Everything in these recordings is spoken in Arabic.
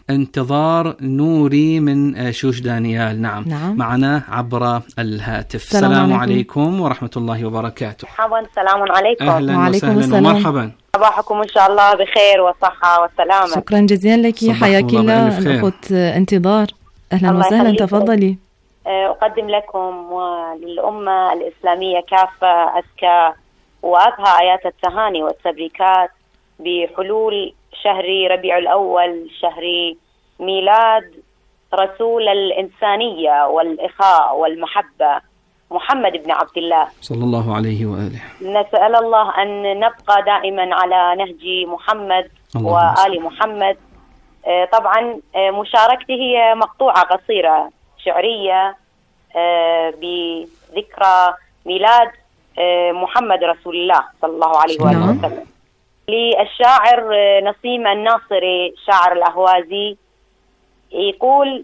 انتظار نوري من شوش دانيال. نعم. معنا عبر الهاتف. السلام عليكم ورحمة الله وبركاته. مرحبا. السلام عليكم. أهلا وسهلا ومرحبا. صباحكم إن شاء الله بخير وصحة وسلامة. شكرا جزيلا لك، حياك الله الأخت انتظار. أهلا وسهلا، تفضلي. أقدم لكم وللأمة الإسلامية كافة أزكى وأبهى آيات التهاني والتبريكات بحلول شهر ربيع الأول، شهر ميلاد رسول الإنسانية والإخاء والمحبة محمد بن عبد الله صلى الله عليه وآله. نسأل الله أن نبقى دائما على نهج محمد وآل محمد. طبعا مشاركتي هي مقطوعة قصيرة شعرية بذكرى ميلاد محمد رسول الله صلى الله عليه وآله وسلم. للشاعر نسيم الناصري شاعر الأهوازي يقول: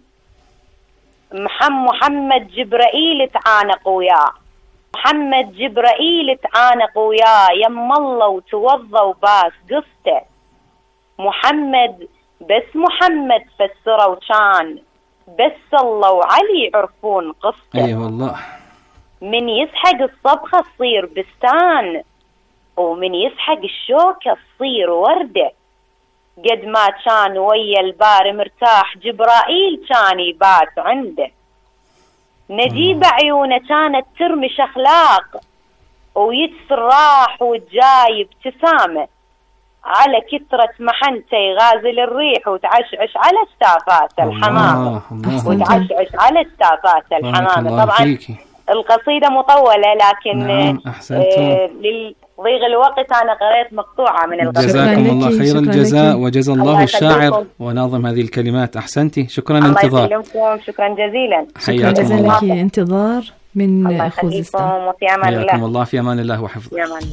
محمد جبرائيل تعانق وياه، محمد جبرائيل تعانق وياه، يم الله وتوضى وباس قصته، محمد بس محمد فسره وشان، بس الله وعلي يعرفون قصته. أي والله. من يسحق الصبخة تصير بستان، ومن يسحق الشوكة تصير وردة، قد ما كان ويا البار مرتاح جبرائيل كان يبات عنده، نجيب عيونه كانت ترمش أخلاق، ويتسر راح وتجايب ابتسامة، على كثرة محنته يغازل الريح وتعشعش على استافات الحمامة، وتعشعش على استافات الحمامة. طبعا القصيدة مطولة لكن لضيق الوقت أنا قرأت مقطوعة من القصيدة. جزاكم الله خير الجزاء وجزا الله الشاعر وناظم هذه الكلمات. أحسنتي. شكرا انتظار. الله يسلمكم. شكرا جزيلا. حياكم الله. انتظار من خوزستان. وفي أمان الله. حياكم الله. في أمان الله وحفظه.